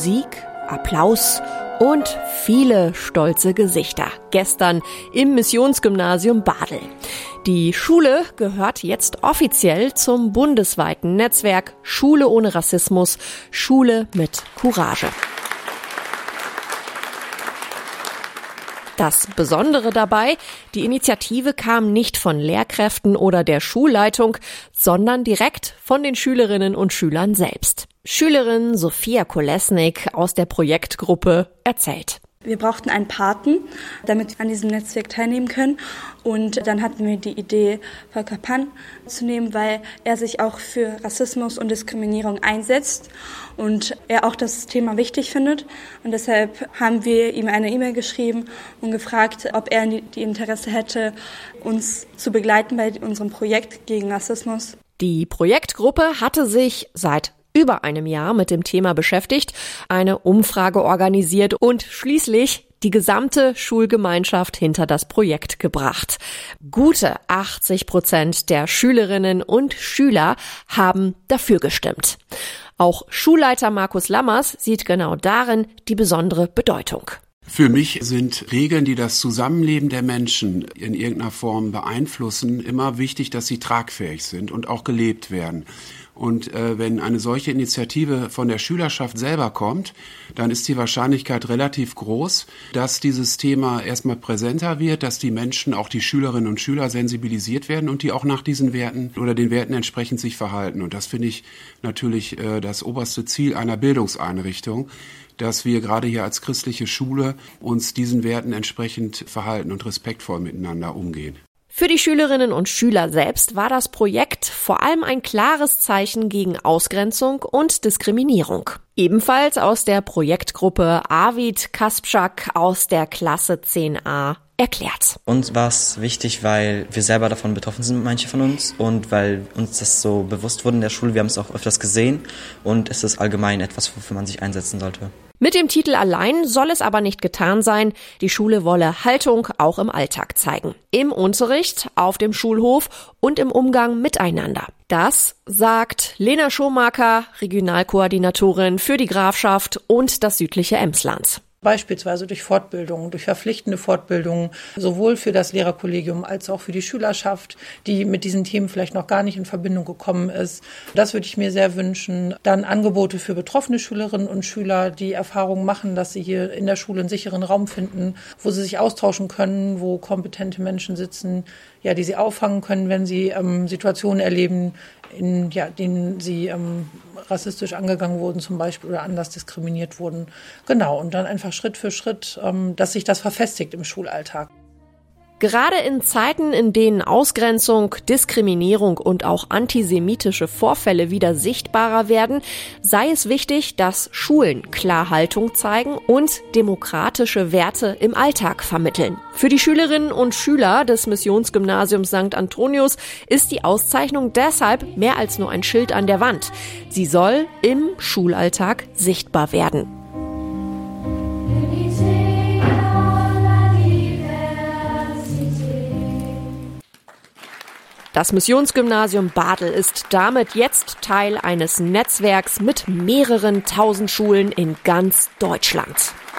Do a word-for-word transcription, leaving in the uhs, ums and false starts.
Musik, Applaus und viele stolze Gesichter. Gestern im Missionsgymnasium Badel. Die Schule gehört jetzt offiziell zum bundesweiten Netzwerk Schule ohne Rassismus, Schule mit Courage. Das Besondere dabei, die Initiative kam nicht von Lehrkräften oder der Schulleitung, sondern direkt von den Schülerinnen und Schülern selbst. Schülerin Sophia Kolesnik aus der Projektgruppe erzählt. Wir brauchten einen Paten, damit wir an diesem Netzwerk teilnehmen können. Und dann hatten wir die Idee, Volker Pann zu nehmen, weil er sich auch für Rassismus und Diskriminierung einsetzt und er auch das Thema wichtig findet. Und deshalb haben wir ihm eine E-Mail geschrieben und gefragt, ob er die Interesse hätte, uns zu begleiten bei unserem Projekt gegen Rassismus. Die Projektgruppe hatte sich seit über einem Jahr mit dem Thema beschäftigt, eine Umfrage organisiert und schließlich die gesamte Schulgemeinschaft hinter das Projekt gebracht. Gute achtzig Prozent der Schülerinnen und Schüler haben dafür gestimmt. Auch Schulleiter Markus Lammers sieht genau darin die besondere Bedeutung. Für mich sind Regeln, die das Zusammenleben der Menschen in irgendeiner Form beeinflussen, immer wichtig, dass sie tragfähig sind und auch gelebt werden. Und äh, wenn eine solche Initiative von der Schülerschaft selber kommt, dann ist die Wahrscheinlichkeit relativ groß, dass dieses Thema erstmal präsenter wird, dass die Menschen, auch die Schülerinnen und Schüler sensibilisiert werden und die auch nach diesen Werten oder den Werten entsprechend sich verhalten. Und das finde ich natürlich äh, das oberste Ziel einer Bildungseinrichtung, dass wir gerade hier als christliche Schule uns diesen Werten entsprechend verhalten und respektvoll miteinander umgehen. Für die Schülerinnen und Schüler selbst war das Projekt vor allem ein klares Zeichen gegen Ausgrenzung und Diskriminierung. Ebenfalls aus der Projektgruppe Arvid Kaspczak aus der Klasse zehn a erklärt. Uns war es wichtig, weil wir selber davon betroffen sind, manche von uns, und weil uns das so bewusst wurde in der Schule. Wir haben es auch öfters gesehen und es ist allgemein etwas, wofür man sich einsetzen sollte. Mit dem Titel allein soll es aber nicht getan sein. Die Schule wolle Haltung auch im Alltag zeigen. Im Unterricht, auf dem Schulhof und im Umgang miteinander. Das sagt Lena Schomaker, Regionalkoordinatorin für die Grafschaft und das südliche Emsland. Beispielsweise durch Fortbildungen, durch verpflichtende Fortbildungen, sowohl für das Lehrerkollegium als auch für die Schülerschaft, die mit diesen Themen vielleicht noch gar nicht in Verbindung gekommen ist. Das würde ich mir sehr wünschen. Dann Angebote für betroffene Schülerinnen und Schüler, die Erfahrungen machen, dass sie hier in der Schule einen sicheren Raum finden, wo sie sich austauschen können, wo kompetente Menschen sitzen, ja, die sie auffangen können, wenn sie ähm, Situationen erleben, in ja, denen sie ähm, rassistisch angegangen wurden zum Beispiel oder anders diskriminiert wurden. Genau, und dann einfach Schritt für Schritt, ähm, dass sich das verfestigt im Schulalltag. Gerade in Zeiten, in denen Ausgrenzung, Diskriminierung und auch antisemitische Vorfälle wieder sichtbarer werden, sei es wichtig, dass Schulen klar Haltung zeigen und demokratische Werte im Alltag vermitteln. Für die Schülerinnen und Schüler des Missionsgymnasiums Sankt Antonius ist die Auszeichnung deshalb mehr als nur ein Schild an der Wand. Sie soll im Schulalltag sichtbar werden. Das Missionsgymnasium Badel ist damit jetzt Teil eines Netzwerks mit mehreren tausend Schulen in ganz Deutschland.